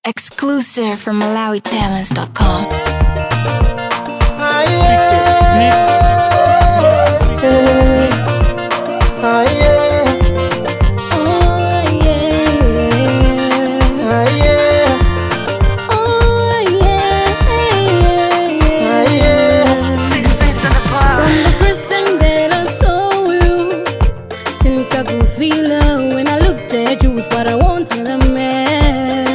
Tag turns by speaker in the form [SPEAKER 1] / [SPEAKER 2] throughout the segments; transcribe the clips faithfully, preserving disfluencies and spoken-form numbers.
[SPEAKER 1] Exclusive from Malawi Talents dot com.
[SPEAKER 2] Ah, yeah. Ah, yeah.
[SPEAKER 3] Oh yeah.
[SPEAKER 2] Ah, yeah.
[SPEAKER 3] Oh yeah.
[SPEAKER 2] Ah, yeah.
[SPEAKER 1] Sixpence on the bar.
[SPEAKER 3] From the first time that I saw you, Sinkakufila. When I looked at you, was what I wanted a man.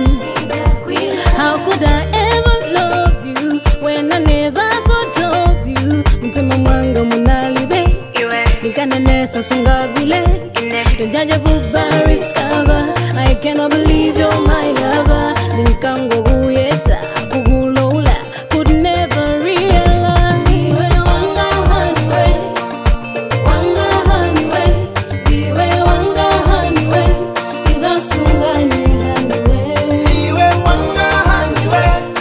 [SPEAKER 3] How could I ever love you when I never thought of you? Mtima mwanga munalibe, nikana nesa sungagwile. Don't judge a book by its cover. I cannot believe you're my lover. Ninkango guyesa, kugulola, could never realize. Iwe wanga hanwe, wanga hanwe, iwe wanga hanwe, iza sungani hanwe.
[SPEAKER 2] Niwe wanga haniwe,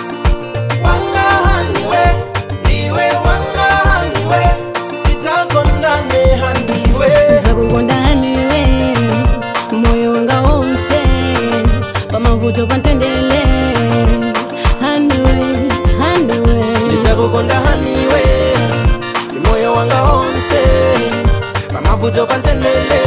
[SPEAKER 2] wanga haniwe, niwe wanga haniwe, itakondane haniwe.
[SPEAKER 3] Zakukonda haniwe, moyo wanga wonse, pamavuto pantendele. Haniwe, haniwe,
[SPEAKER 2] Nitakukonda haniwe, ni moyo wanga onse, pamavuto pantendele.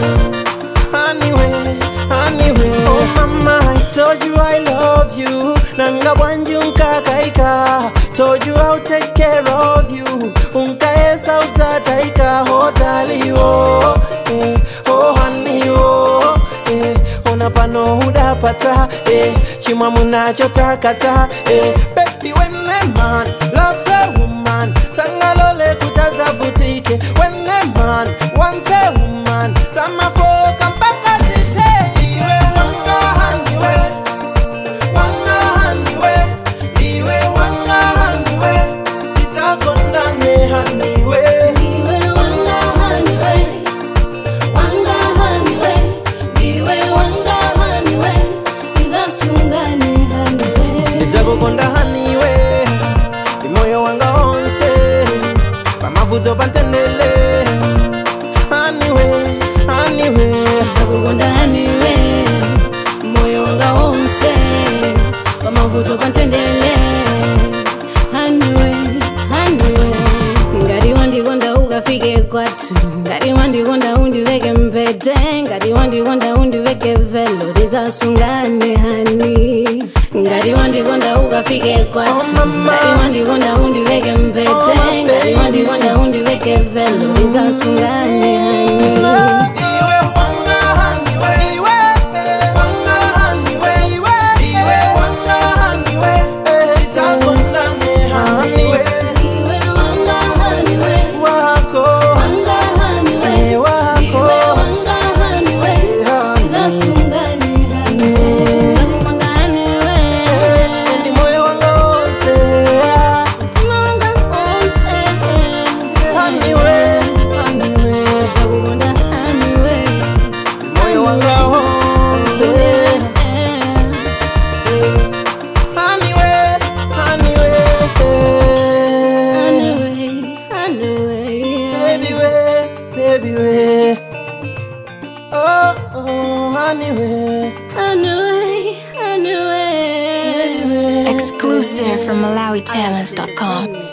[SPEAKER 2] Haniwe, haniwe. Oh mama, I told you I love you. Nanga wanju nkakaika. Told you I'll take care of you. Unkaesa utataika hotali oh, eh, oh honey oh, eh, ona pano hudapata eh, chima munachotakata eh, baby when a man loves a woman sangalole kutazavutike when a man wants a woman samafoka mpaka zite iwe wanga haniwe wanga haniwe niwe wanga haniwe itakondane haniwe
[SPEAKER 3] niwe wanga haniwe, wanga haniwe, niwe wanga haniwe, iza sungani haniwe.
[SPEAKER 2] nitakukonda haniwe ni moyo wanga onse pamavuto pantendele haniwe haniwe
[SPEAKER 3] Zakukonda haniwe, moyo wanga wonse, pamavuto pantendele. Haniwe, haniwe, ngati wandikonda ukafike kwathu, ngati wandikonda undiveke mpete, ngati wandikonda undiveke velo lizasungane hani. Ngati wandikonda ukafike kwathu, ngati wandikonda undiveke mpete, ngati wandikonda undiveke velo lizasungane hani.
[SPEAKER 2] iwe wanga haniwe iwe wanga haniwe iwe iwe wanga haniwe itakondane haniwe
[SPEAKER 3] Niwe wanga haniwe,
[SPEAKER 2] wako
[SPEAKER 3] wanga haniwe,
[SPEAKER 2] eh, wako
[SPEAKER 3] niwe wanga haniwe, iza sungani haniwe. Zakukonda haniwe,
[SPEAKER 2] ni moyo wanga onse
[SPEAKER 3] mtima wanga wonse.
[SPEAKER 2] haniwe haniwe
[SPEAKER 3] Zakukonda haniwe,
[SPEAKER 2] moyo wanga onse haniwe haniwe
[SPEAKER 3] haniwe, haniwe,
[SPEAKER 2] baby we baby we oh oh haniwe
[SPEAKER 3] haniwe, haniwe.
[SPEAKER 1] Exclusive from Malawi Talents dot com.